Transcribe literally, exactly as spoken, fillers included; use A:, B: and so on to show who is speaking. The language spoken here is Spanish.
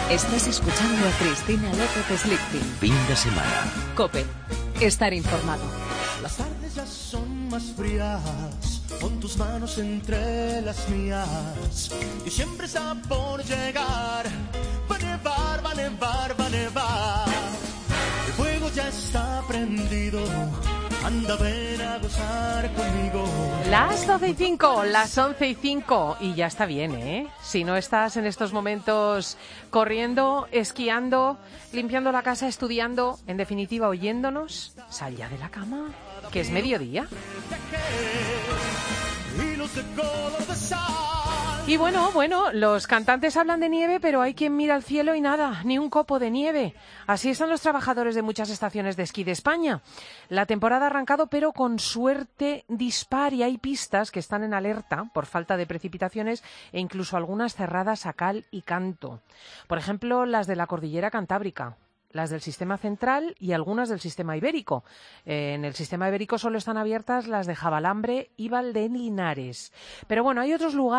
A: Estás escuchando a Cristina López Slichting.
B: Fin de semana.
A: COPE. Estar informado.
C: Las tardes ya son más frías, con tus manos entre las mías. Y siempre está por llegar. Va a nevar, va a nevar, va a nevar. El fuego ya está prendido. Anda, ven a gozar conmigo.
D: Las doce y cinco, las once y cinco. Y ya está bien, ¿eh? Si no estás en estos momentos corriendo, esquiando, limpiando la casa, estudiando, en definitiva oyéndonos, sal ya de la cama, que es mediodía. Y bueno, bueno, los cantantes hablan de nieve, pero hay quien mira al cielo y nada, ni un copo de nieve. Así están los trabajadores de muchas estaciones de esquí de España. La temporada ha arrancado, pero con suerte dispar, y hay pistas que están en alerta por falta de precipitaciones e incluso algunas cerradas a cal y canto. Por ejemplo, las de la cordillera Cantábrica, las del sistema central y algunas del sistema ibérico. Eh, en el sistema ibérico solo están abiertas las de Jabalambre y Valdelinares. Pero bueno, hay otros lugares